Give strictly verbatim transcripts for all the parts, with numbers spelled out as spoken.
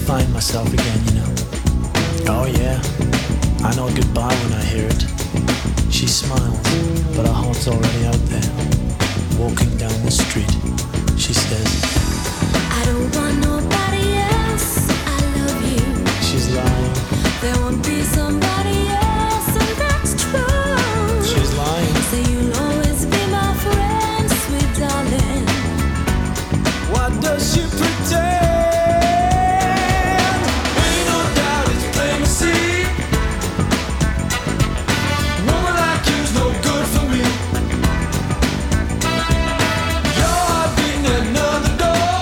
find myself again, you know. Oh yeah, I know goodbye when I hear it. She smiles, but her heart's already out there. Walking down the street, she says, I don't want nobody else, I love you. She's lying. There won't be somebody else, and that's true. She's lying. So you'll always be my friend, sweet darling. What does she pretend? Ain't no doubt it's plain to see. Woman like you's no good for me. Your heart beating at another door.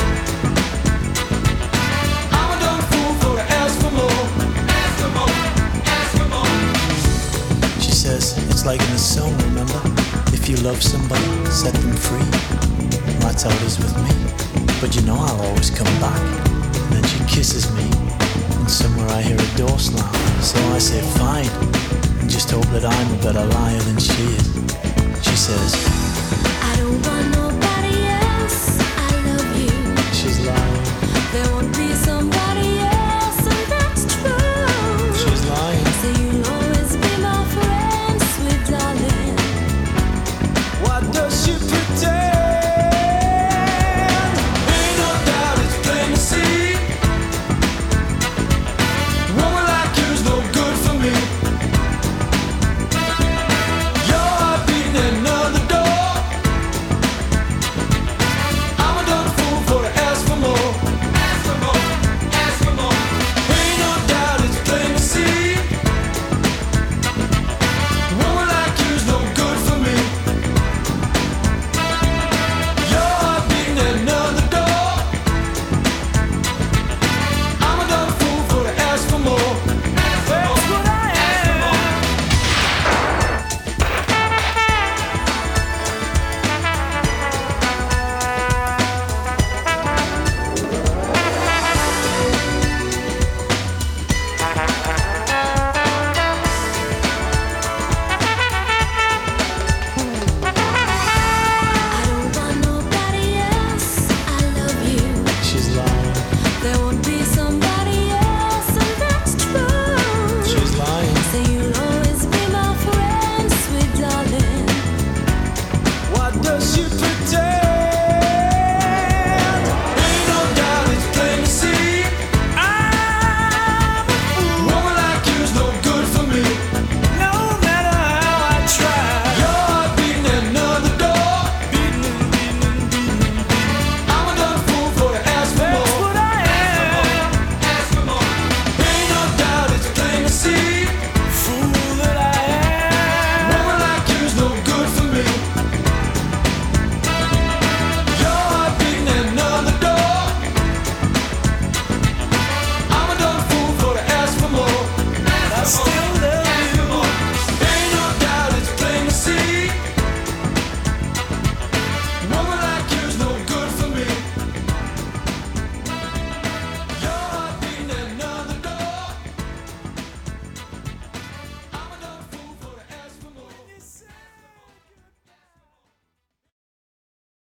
I'm a dumb fool for to ask for more. Ask for more, ask for more. She says, it's like in the song, remember? If you love somebody, set them free. That's how it is with me. But you know I'll always come back. And then she kisses me, and somewhere I hear a door slam. So I say fine, and just hope that I'm a better liar than she is. She says, I don't want nobody